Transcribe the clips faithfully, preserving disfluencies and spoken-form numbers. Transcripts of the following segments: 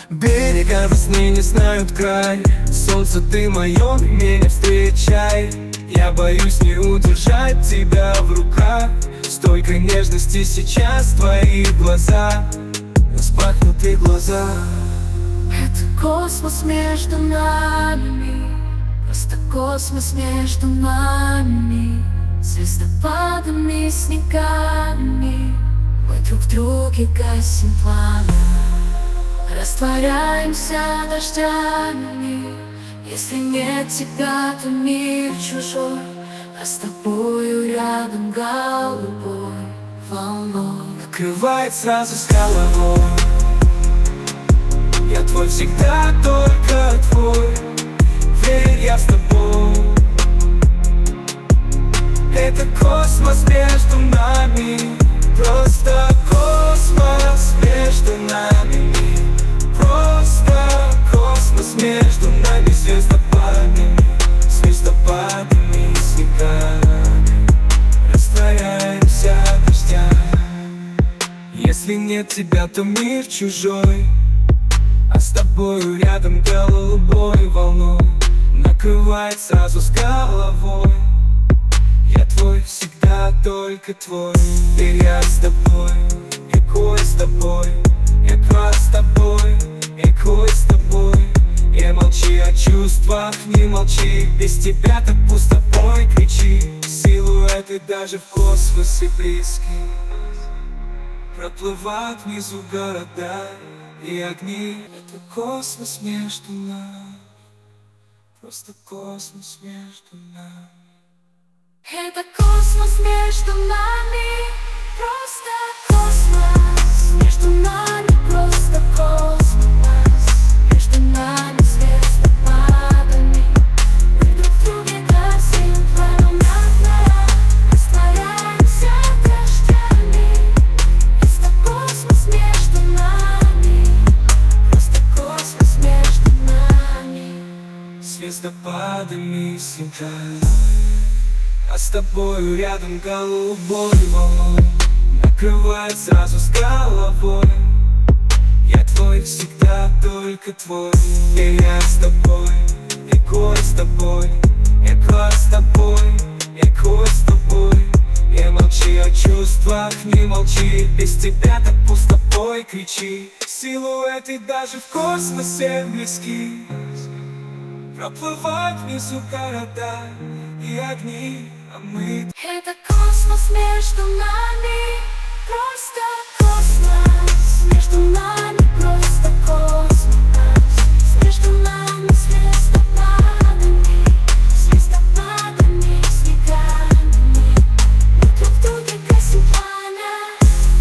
Берега во сне не знают край. Солнце, ты мое, меня встречай. Я боюсь не удержать тебя в руках. Столько нежности сейчас в твоих глазах. Распахнутые глаза. Это космос между нами, просто космос между нами. Звездопадами и снегами мы друг в друге гасим пламя. Растворяемся дождями. Если нет тебя, то мир чужой, а с тобою рядом голубой волной Накрывает сразу с головой. Я твой всегда, только твой. Верь, я с тобой. Это космос между нами, просто космос между нами. Просто космос между нами. Звездопадами, звездопадами, снегами растворяемся дождями. Если нет тебя, то мир чужой, а с тобою рядом голубой волной накрывает сразу с головой. Я твой всегда, только твой. Теперь я с тобой, какой с тобой. Я два с тобой, какой с тобой. Я молчи о чувствах, не молчи. Без тебя так пусто, пой, кричи. Силуэты даже в космосе близки. Проплывают внизу города и огни. Это космос между нами, просто космос между нами. Это космос между нами, просто космос между нами, просто космос между нами. Звездопадами мы друг в друге гасим пламя. Растворяемся дождями. Это космос между нами, просто космос между нами. Звездопадами снегами, а с тобою рядом голубой волной накрывает сразу с головой. Я твой всегда, только твой. И я с тобой, какой с тобой. Я какой с тобой, я какой с тобой. Я молчи о чувствах, не молчи. Без тебя так пусто, пой, кричи. Силуэты даже в космосе близки. Проплывают внизу города и огни, а мы... Это космос между нами, просто космос между нами, просто космос между нами. Звездопадами, звездопадами, снегами мы друг в друге гасим пламя.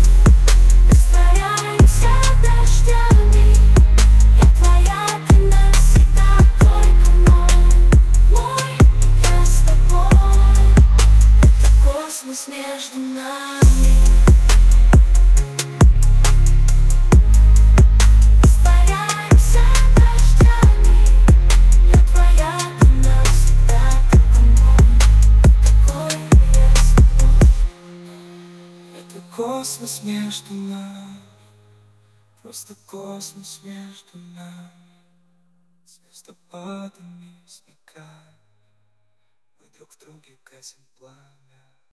Растворяемся дождями. Я твоя, ты навсегда, только мой, мой, я с тобой. Это космос между нами. Растворяемся дождями. Я твоя, ты навсегда, только мой, такой я с тобой. Это космос между нами, просто космос между нами. Звездопадами снегами мы друг в друге гасим пламя.